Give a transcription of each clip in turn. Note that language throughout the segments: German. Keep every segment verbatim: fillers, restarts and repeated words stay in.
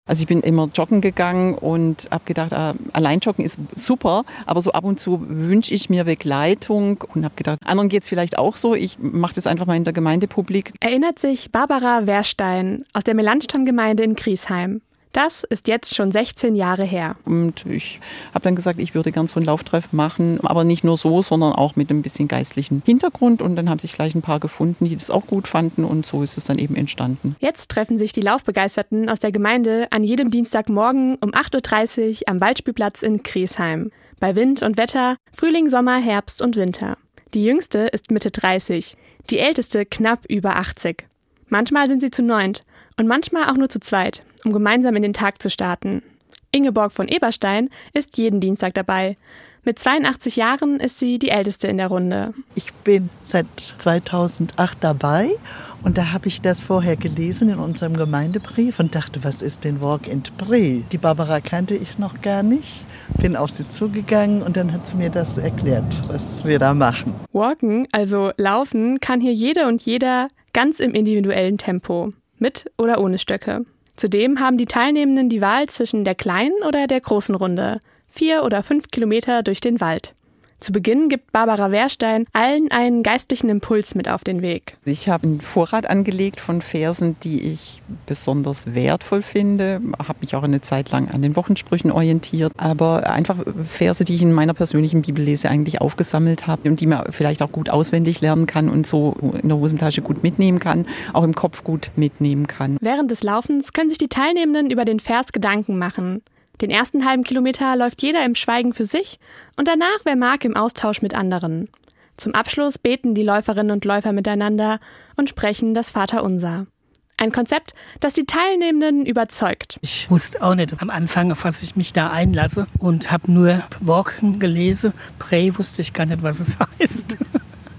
Also ich bin immer joggen gegangen und habe gedacht, äh, allein joggen ist super, aber so ab und zu wünsche ich mir Begleitung und habe gedacht, anderen geht es vielleicht auch so. Ich mache das einfach mal in der Gemeinde publik. Erinnert sich Barbara Wehrstein aus der Melanchthon-Gemeinde in Griesheim. Das ist jetzt schon sechzehn Jahre her. Und ich habe dann gesagt, ich würde gern so einen Lauftreff machen, aber nicht nur so, sondern auch mit ein bisschen geistlichen Hintergrund. Und dann haben sich gleich ein paar gefunden, die das auch gut fanden und so ist es dann eben entstanden. Jetzt treffen sich die Laufbegeisterten aus der Gemeinde an jedem Dienstagmorgen um acht Uhr dreißig am Waldspielplatz in Griesheim. Bei Wind und Wetter, Frühling, Sommer, Herbst und Winter. Die jüngste ist Mitte dreißig, die älteste knapp über achtzig. Manchmal sind sie zu neunt und manchmal auch nur zu zweit, um gemeinsam in den Tag zu starten. Ingeborg von Eberstein ist jeden Dienstag dabei. Mit zweiundachtzig Jahren ist sie die Älteste in der Runde. Ich bin seit zweitausendacht dabei und da habe ich das vorher gelesen in unserem Gemeindebrief und dachte, was ist denn Walk and Pray? Die Barbara kannte ich noch gar nicht, bin auf sie zugegangen und dann hat sie mir das erklärt, was wir da machen. Walken, also laufen, kann hier jede und jeder ganz im individuellen Tempo, mit oder ohne Stöcke. Zudem haben die Teilnehmenden die Wahl zwischen der kleinen oder der großen Runde. Vier oder fünf Kilometer durch den Wald. Zu Beginn gibt Barbara Wehrstein allen einen geistlichen Impuls mit auf den Weg. Ich habe einen Vorrat angelegt von Versen, die ich besonders wertvoll finde. Habe mich auch eine Zeit lang an den Wochensprüchen orientiert. Aber einfach Verse, die ich in meiner persönlichen Bibellese eigentlich aufgesammelt habe und die man vielleicht auch gut auswendig lernen kann und so in der Hosentasche gut mitnehmen kann, auch im Kopf gut mitnehmen kann. Während des Laufens können sich die Teilnehmenden über den Vers Gedanken machen. Den ersten halben Kilometer läuft jeder im Schweigen für sich und danach, wer mag, im Austausch mit anderen. Zum Abschluss beten die Läuferinnen und Läufer miteinander und sprechen das Vaterunser. Ein Konzept, das die Teilnehmenden überzeugt. Ich wusste auch nicht am Anfang, auf was ich mich da einlasse und habe nur Walken gelesen. Pray wusste ich gar nicht, was es heißt.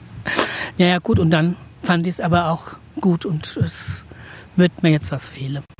Naja gut, und dann fand ich es aber auch gut und es wird mir jetzt was fehlen.